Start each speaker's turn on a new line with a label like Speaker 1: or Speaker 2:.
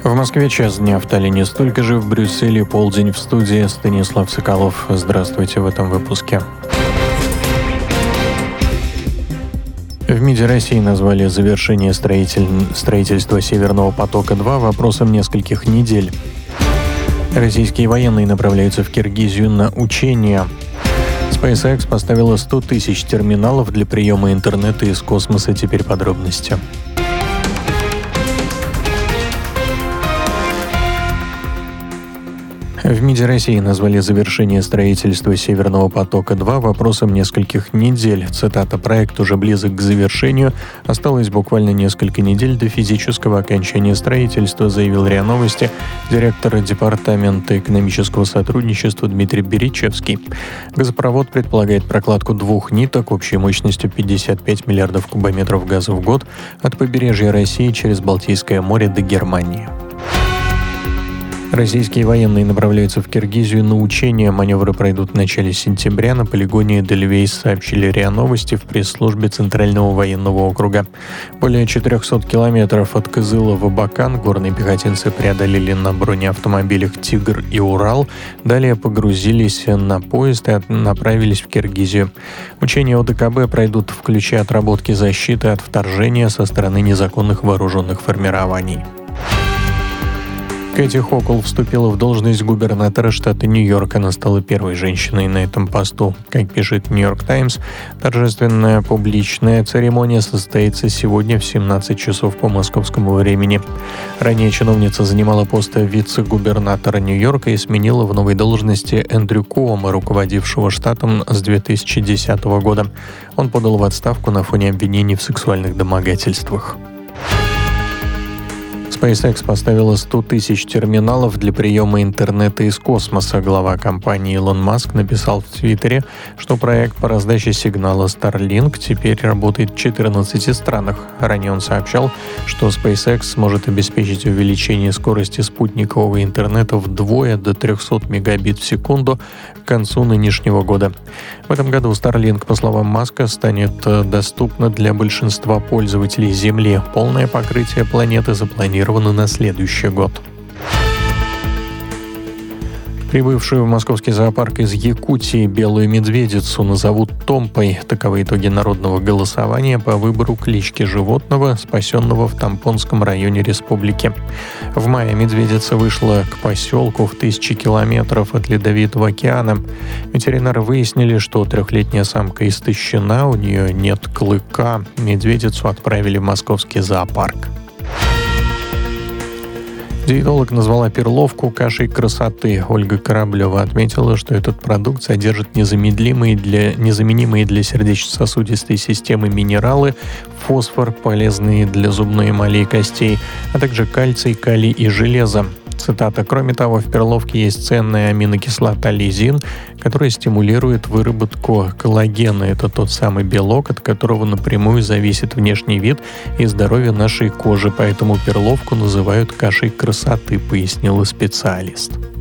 Speaker 1: В Москве час дня, в Таллине столько же, в Брюсселе полдень, в студии Станислав Соколов. Здравствуйте в этом выпуске. В МИДе России назвали завершение строительства «Северного потока-2» вопросом нескольких недель. Российские военные направляются в Киргизию на учения. SpaceX поставила 100 тысяч терминалов для приема интернета из космоса. Теперь подробности. В МИДе России назвали завершение строительства «Северного потока-2» вопросом нескольких недель. Цитата: «Проект уже близок к завершению. Осталось буквально несколько недель до физического окончания строительства», заявил РИА Новости директор Департамента экономического сотрудничества Дмитрий Беричевский. Газопровод предполагает прокладку 2 ниток общей мощностью 55 миллиардов кубометров газа в год от побережья России через Балтийское море до Германии. Российские военные направляются в Киргизию на учения. Маневры пройдут в начале сентября на полигоне Эдельвейс, сообщили РИА Новости в пресс-службе Центрального военного округа. Более 400 километров от Кызыла в Абакан горные пехотинцы преодолели на бронеавтомобилях «Тигр» и «Урал». Далее погрузились на поезд и направились в Киргизию. Учения ОДКБ пройдут в ключе отработки защиты от вторжения со стороны незаконных вооруженных формирований. Кэти Хокул вступила в должность губернатора штата Нью-Йорк. Она стала первой женщиной на этом посту. Как пишет «Нью-Йорк Таймс», торжественная публичная церемония состоится сегодня в 17 часов по московскому времени. Ранее чиновница занимала пост вице-губернатора Нью-Йорка и сменила в новой должности Эндрю Куомо, руководившего штатом с 2010 года. Он подал в отставку на фоне обвинений в сексуальных домогательствах. SpaceX поставила 100 тысяч терминалов для приема интернета из космоса. Глава компании Илон Маск написал в Твиттере, что проект по раздаче сигнала Starlink теперь работает в 14 странах. Ранее он сообщал, что SpaceX сможет обеспечить увеличение скорости спутникового интернета вдвое до 300 мегабит в секунду к концу нынешнего года. В этом году Starlink, по словам Маска, станет доступна для большинства пользователей Земли. Полное покрытие планеты запланировано на следующий год. Прибывшую в московский зоопарк из Якутии белую медведицу назовут Томпой. Таковы итоги народного голосования по выбору клички животного, спасенного в Тампонском районе республики. В мае медведица вышла к поселку в 1000 километров от Ледовитого океана. Ветеринары выяснили, что 3-летняя самка истощена, у нее нет клыка. Медведицу отправили в московский зоопарк. Диетолог назвала перловку кашей красоты. Ольга Кораблева отметила, что этот продукт содержит незаменимые для сердечно-сосудистой системы минералы, фосфор, полезные для зубной эмали и костей, а также кальций, калий и железо. Цитата: «Кроме того, в перловке есть ценная аминокислота лизин, которая стимулирует выработку коллагена. Это тот самый белок, от которого напрямую зависит внешний вид и здоровье нашей кожи, поэтому перловку называют кашей красоты», пояснила специалист.